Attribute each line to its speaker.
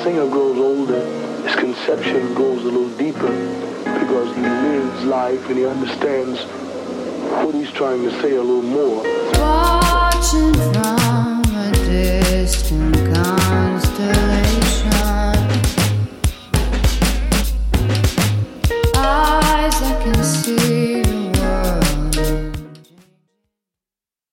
Speaker 1: singer grows older, his conception goes a little deeper because he lives life and he understands what he's trying to say a little more.